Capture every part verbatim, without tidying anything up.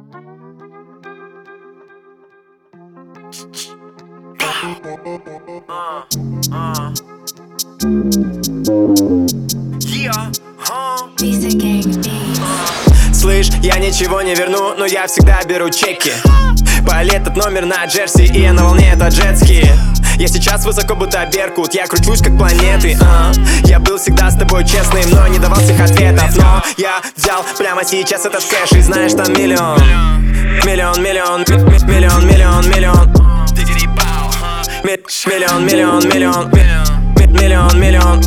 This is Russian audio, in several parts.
Uh, uh. Yeah, huh? Слышь, я ничего не верну, но я всегда беру чеки. Пали этот номер на Джерси, и я на волне, это джетски. Я сейчас высоко, будто Беркут, я кручусь как планеты, а. Я был всегда с тобой честным, но не давал всех ответов. Но я взял прямо сейчас этот кэш, и знаешь, там миллион. Миллион, миллион, миллион, миллион, миллион. Миллион, миллион, миллион, миллион, миллион.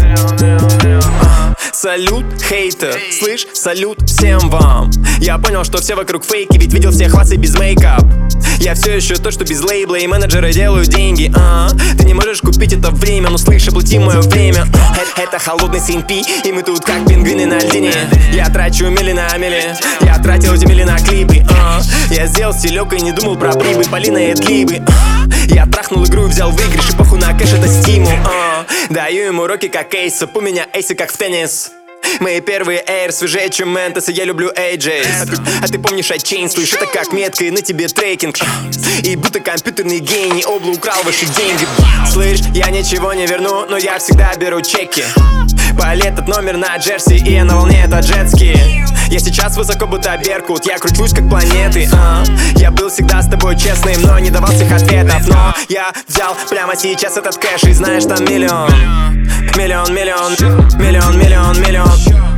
Салют, хейтер, слышь, салют всем вам. Я понял, что все вокруг фейки, ведь видел всех вас и без мейкап. Я все еще то, что без лейбла, и менеджеры делают деньги, а. Ты не можешь купить это время, но слышь, оплати мое время. Это, это холодный си эн пи, и мы тут как пингвины на льдине. Я трачу мили на мили, я тратил эти мили на клипы, а. Я сделал стилек и не думал про прибыль, Полина и Эдлибы, а. Я трахнул игру и взял выигрыш, и похуй на кэш, это стимул, а. Даю ему руки как эйсап, у меня эйсы как в теннис. Мои первые эйр свежее, чем Ментос, и я люблю эй джей. А ты, а ты помнишь iChain, слышь, это как метка, и на тебе трекинг. И будто компьютерный гений, Обла украл ваши деньги. Слышь, я ничего не верну, но я всегда беру чеки. Пали этот номер на Джерси, и я на волне, это джетски. Я сейчас высоко, будто Беркут, я кручусь как планеты, а. Я был всегда с тобой честным, но не давал всех ответов. Но я взял прямо сейчас этот кэш, и знаешь, там миллион. Миллион, миллион, миллион, миллион, миллион.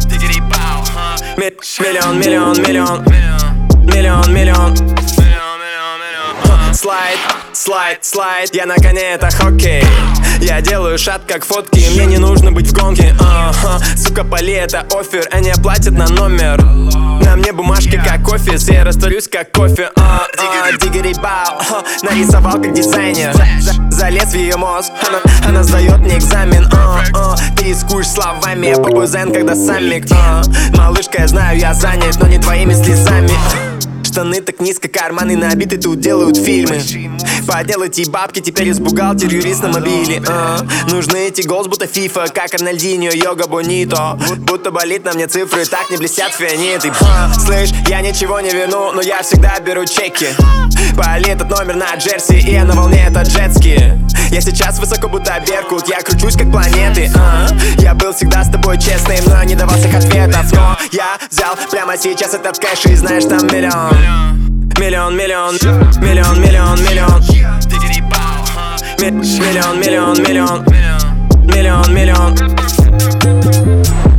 Миллион, миллион, миллион. Миллион, миллион. Слайд, слайд, слайд, я на коне, это хоккей. Я делаю шат как фотки, мне не нужно быть в гонке, uh-huh. Сука, Поли, это оффер, они оплатят на номер. На мне бумажки как офис, я растворюсь как кофе, uh-uh. Диггери бау, uh-huh. Нарисовал как дизайнер. Залез в ее мозг, она, она сдает мне экзамен, uh-uh. Ты рискуешь словами, я попу зен, когда саммик, uh-huh. Малышка, я знаю, я занят, но не твоими слезами. Штаны так низко, карманы набиты, тут делают фильмы. Поделайте бабки, теперь из бухгалтер, юрист на мобиле, а. Нужны эти голос, будто фифа, как Рональдиньо, йога бонито. Будто болит на мне цифры, так не блестят фианиты, а. Слышь, я ничего не верну, но я всегда беру чеки. Пали этот номер на Джерси, и я на волне, это джетски. Я сейчас высоко, будто Беркут, я кручусь как планеты, а. Я был всегда с тобой честным, но не давал всех ответов. Но я взял прямо сейчас этот кэш, и знаешь, там миллион. Миллион, миллион, миллион, миллион, миллион. Миллион, миллион, миллион. Миллион, миллион.